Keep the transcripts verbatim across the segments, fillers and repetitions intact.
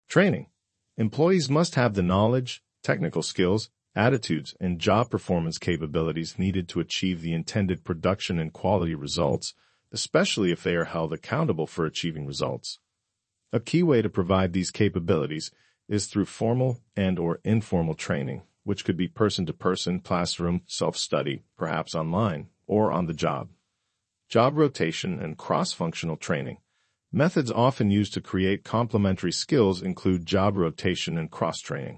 Training. Employees must have the knowledge, technical skills, attitudes, and job performance capabilities needed to achieve the intended production and quality results, especially if they are held accountable for achieving results. A key way to provide these capabilities is through formal and/or informal training, which could be person-to-person, classroom, self-study, perhaps online, or on the job. Job rotation and cross-functional training. Methods often used to create complementary skills include job rotation and cross-training.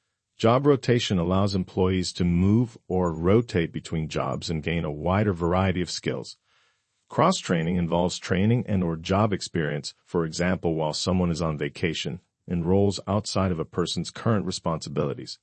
Job rotation allows employees to move or rotate between jobs and gain a wider variety of skills. Cross-training involves training and or job experience, for example, while someone is on vacation, in roles outside of a person's current responsibilities.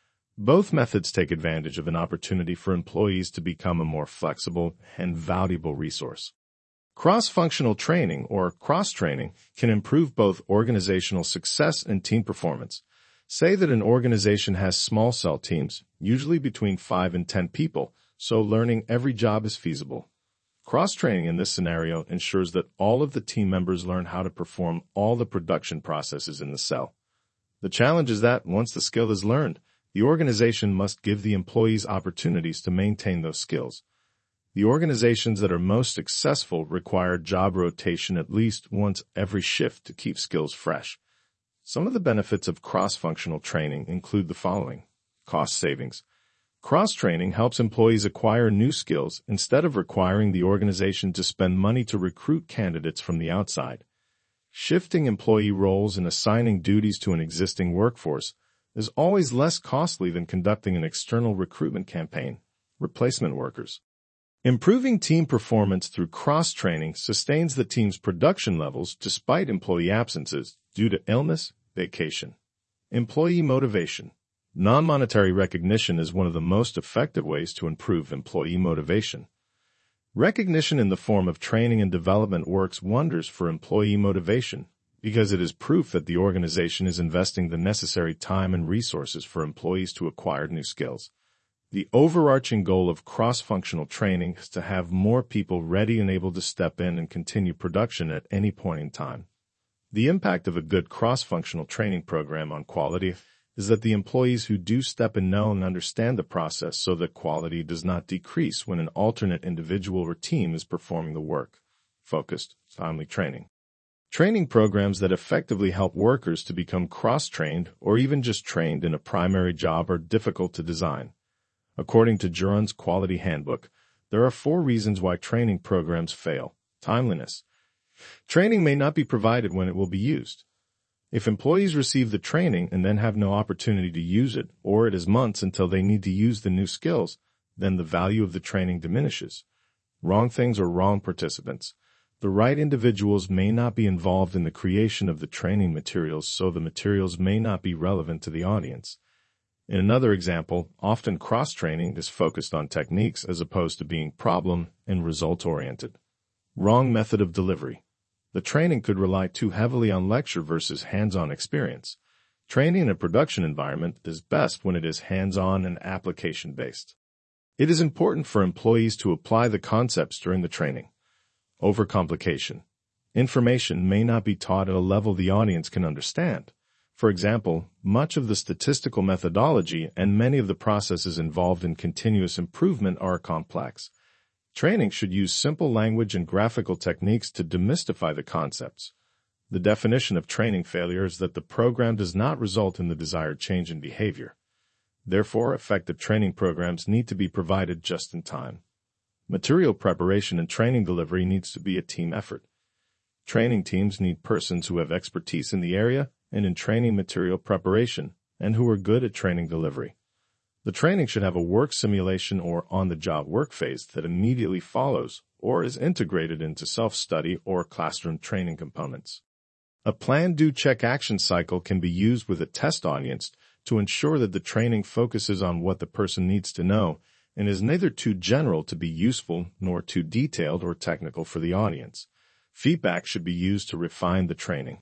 Both methods take advantage of an opportunity for employees to become a more flexible and valuable resource. Cross-functional training, or cross-training, can improve both organizational success and team performance. Say that an organization has small cell teams, usually between five and ten people, so learning every job is feasible. Cross-training in this scenario ensures that all of the team members learn how to perform all the production processes in the cell. The challenge is that once the skill is learned, the organization must give the employees opportunities to maintain those skills. The organizations that are most successful require job rotation at least once every shift to keep skills fresh. Some of the benefits of cross-functional training include the following. Cost savings. Cross-training helps employees acquire new skills instead of requiring the organization to spend money to recruit candidates from the outside. Shifting employee roles and assigning duties to an existing workforce is always less costly than conducting an external recruitment campaign. Replacement workers. Improving team performance through cross-training sustains the team's production levels despite employee absences due to illness, vacation. Employee motivation. Non-monetary recognition is one of the most effective ways to improve employee motivation. Recognition in the form of training and development works wonders for employee motivation because it is proof that the organization is investing the necessary time and resources for employees to acquire new skills. The overarching goal of cross-functional training is to have more people ready and able to step in and continue production at any point in time. The impact of a good cross-functional training program on quality is that the employees who do step in know and understand the process so that quality does not decrease when an alternate individual or team is performing the work. Focused, timely training. Training programs that effectively help workers to become cross-trained or even just trained in a primary job are difficult to design. According to Juron's Quality Handbook, there are four reasons why training programs fail. Timeliness. Training may not be provided when it will be used. If employees receive the training and then have no opportunity to use it, or it is months until they need to use the new skills, then the value of the training diminishes. Wrong things or wrong participants. The right individuals may not be involved in the creation of the training materials, so the materials may not be relevant to the audience. In another example, often cross-training is focused on techniques as opposed to being problem and result-oriented. Wrong method of delivery. The training could rely too heavily on lecture versus hands-on experience. Training in a production environment is best when it is hands-on and application-based. It is important for employees to apply the concepts during the training. Overcomplication. Information may not be taught at a level the audience can understand. For example, much of the statistical methodology and many of the processes involved in continuous improvement are complex. Training should use simple language and graphical techniques to demystify the concepts. The definition of training failure is that the program does not result in the desired change in behavior. Therefore, effective training programs need to be provided just in time. Material preparation and training delivery needs to be a team effort. Training teams need persons who have expertise in the area and in training material preparation and who are good at training delivery. The training should have a work simulation or on-the-job work phase that immediately follows or is integrated into self-study or classroom training components. A plan, do, check action cycle can be used with a test audience to ensure that the training focuses on what the person needs to know and is neither too general to be useful nor too detailed or technical for the audience. Feedback should be used to refine the training.